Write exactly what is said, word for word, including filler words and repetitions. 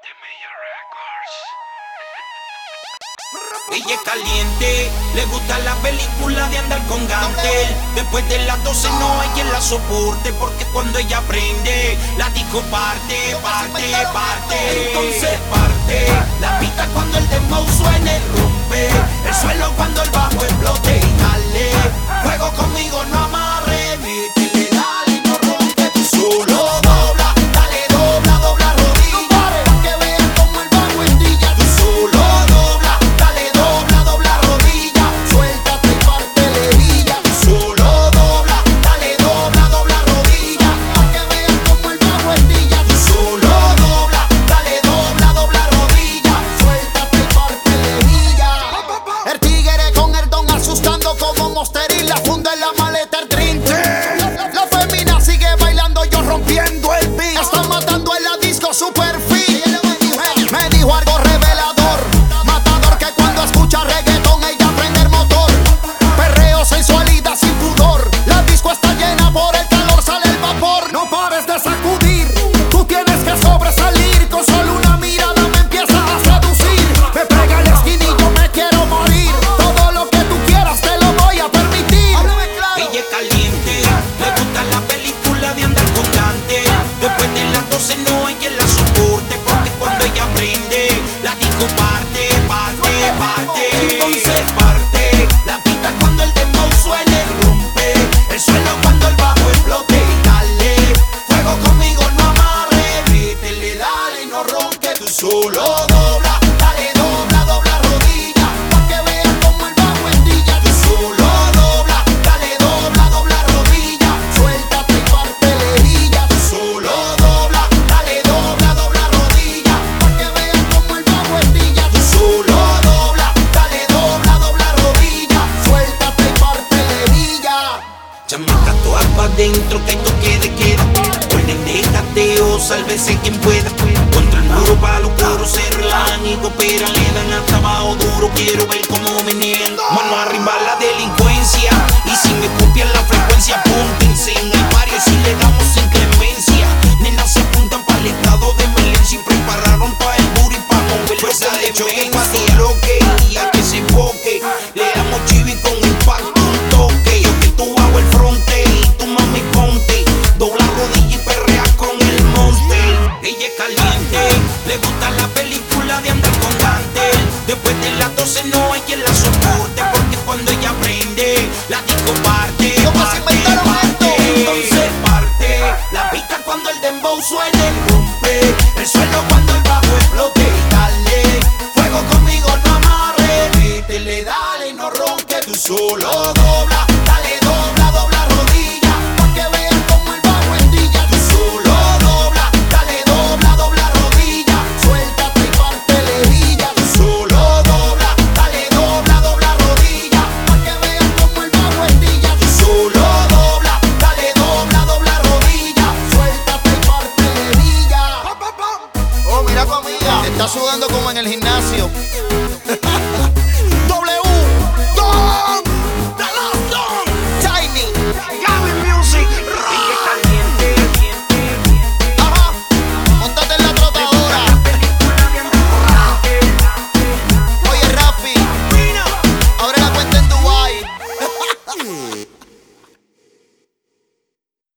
Ella es caliente, le gusta la película de andar con Gantel. Después de las doce no hay quien la soporte, porque cuando ella prende, la disco parte, parte, parte. Entonces parte, la pista cuando el dembow suene, rompe el suelo cuando el bajo explote y dale. Juego conmigo, no amarre, métele, dale y no rompe. Tú solo dobla, dale, dobla, dobla rodilla, pa' que veas como el bajo estilla. Tú solo dobla, dale, dobla, dobla rodilla, suéltate y parte lejilla. Tú solo dobla, dale, dobla, dobla rodilla, pa' que veas como el bajo estilla. Tú solo dobla, dale, dobla, dobla rodilla, suéltate y parte lejilla. El tigre con el don asustando como Monster y la funda en la maleta el drink. La, la femina sigue bailando, yo rompiendo el beat. Está matando en la disco super fit. Me dijo algo revelador, matador, que cuando escucha reggaetón ella prende el motor. Perreo, sensualidad sin pudor. La disco está llena, por el calor sale el vapor. No pares de sacudir, tú tienes que sobresalir. Con solo una mirada me empiezas a seducir. Me pega el esquinillo, me quiero morir. Todo lo que tú quieras te lo voy a permitir. Ella es caliente, le gusta la película de andar con Dante. Después de las doce no hay quien la soporte, porque cuando ella prende, la disco parte, parte, parte. Entonces parte, la pista cuando el dembow suene, rompe el suelo cuando el bajo explote y dale. Juego conmigo, no amarre, métele, dale y no ronque. Tú solo dobla, dale, dobla, dobla rodilla, pa' que veas como el bajo estilla. Tú solo dobla, dale, dobla, dobla rodilla, suéltate y parte lejilla. Tú solo dobla, dale, dobla, dobla rodilla, pa' que veas como el bajo estilla. Tú solo dobla, dale, dobla, dobla rodilla, Suéltate y parte lejilla. chamaca, todas pa' dentro, que esto quede, queda. Orden de cateo, sálvese quien pueda. Contra el muro pa' los coros se relajan y cooperan. Le dan hasta abajo duro, quiero ver cómo menean. Mano arriba la delincuencia, y si me copian la frecuencia, apúntense. Hay varios y le damos inclemencia. Nenas se apuntan para el estado de emergencia y prepararon pa' el booty pa' mover fuerza de choque pa' su bloque. Y a que se enfoque, le damos chivi con impacto, un toque. Yo que tú hago el fronte y tu mami ponte, dobla rodilla y perrea con el monster. Ella es caliente, le gusta la película de andar con Gantel. Después de las doce no hay quien la soporte, porque cuando ella prende, la disco parte, ¿Cómo se parte, inventaron esto? parte. Entonces parte, la pista cuando el dembow suene, rompe el suelo cuando el bajo explote y dale. Fuego conmigo, no amarre, métele, dale y no ronque. Tú solo dobla, dale, dobla, dobla rodilla, pa' que veas como el bajo estilla. Tú solo dobla, dale, dobla, dobla rodilla, Suéltate y parte lejilla. tú solo dobla, dale, dobla, dobla rodilla, Pa' que veas como el bajo estilla. tú solo dobla, dale, dobla, dobla rodilla. Suéltate y parte lejilla. Oh, mira tu amiga, está sudando como en el gimnasio.